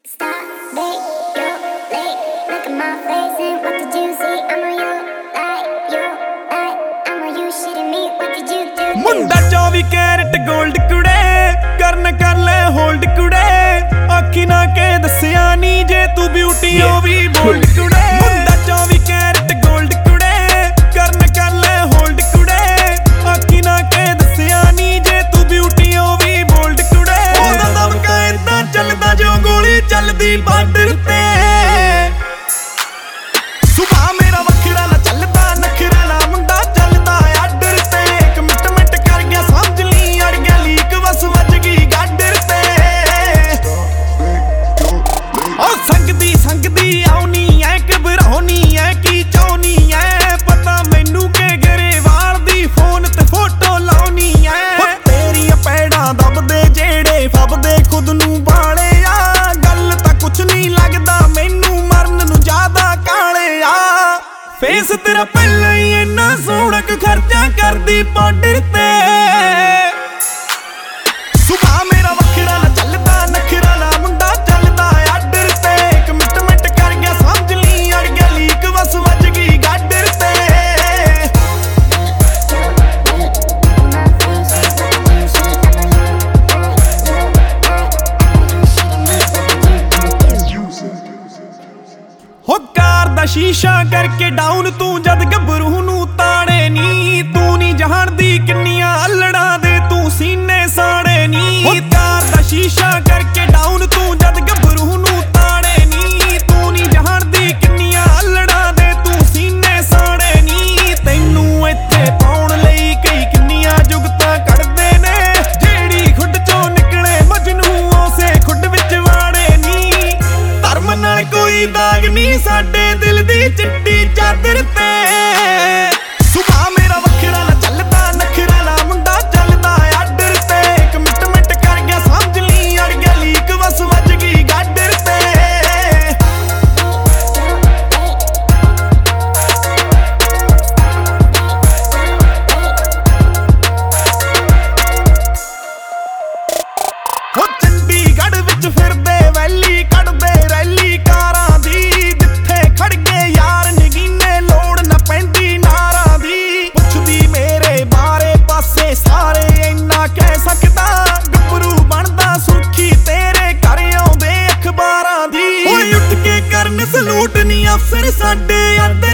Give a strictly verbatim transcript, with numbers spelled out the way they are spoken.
मुंडा चौबी carat gold कुड़े करन कर ले होल्ड कुड़े आखी ना के दसिया नी जे तू ब्यूटी हो भी बोल्ड कुड़े मुंडा चौबी कैरेट गोल्ड कुड़े करन कर ले होल्ड कुड़े आखी ना के दसिया नी जे तू ब्यूटी हो भी बोल्ड कुड़े ओदा दमका इदां चलदा जो गोली चलदी बार्डर ते सुबह मेरा वखरा ना चलदा नखरा ना मुंडा चलदा आर्डर ते एक मिनट मिनट कर गया समझ ली अड़ गया लीक बस वज गई गाडर ते ओ संगदी संगदी आउनी ऐ घबराउनी ऐ की चाहुनी ऐ पता मैनू के गरेवाल दी फोन ते फोटो लाउनी ऐ तेरी पैड़ा दबदे जेड़े फबदे खुद नू बाले आ गल तां कुछ नहीं लगदा मैनू मरन नू ज्यादा काले आ फेस तेरा पहले ही इन्ना सोहना खर्चा करदी पाउडर ते सुबह मेरा वखरा ना चलदा नखरा ना मुंडा चलदा आर्डर ते एक मिनट मिनट कर गया समझ ली अड़ गया लीक बस वज गई गाडर ते हो कार दा शीशा करके डाउन तू जद गबरू नू ताड़े नी तू नी जाणदी किन्नियां अल्लड़ां दे तू सीने साड़े नी हो कार दा शीशा करके डाउन तू जद गबरू नू ताड़े नी तू नी जाणदी किन्नियां अल्लड़ां दे तू सीने साड़े नी तैनू इत्थे पाउण लई कई किन्नियां जुगतां कढदे ने जेड़ी खुड चों निकले मजनू उसे खुड विच वाड़े नी धर्म नाल कोई दाग नी साडे दिल दी चिट्टी चादर ते सुबह मेरा वखरा ना चलदा नखरा ना मुंडा चलदा आर्डर ते एक मिनट मिनट कर गया समझ ली अड़ गया लीक बस वज गई गाडर ते हो चंडीगढ़ विच फिरदे वैली कढदे रैली कारां दी जिथे खड़ गए यार नगीने लोड़ ना पैंदी नारां दी पुछदी मेरे बारे पासे सारे इन्ना कह सकदा गबरू बनदा सुर्खी तेरे घर आउंदे अखबारां दी ओए उठ के करन सलूट नी अफसर साडे अंदर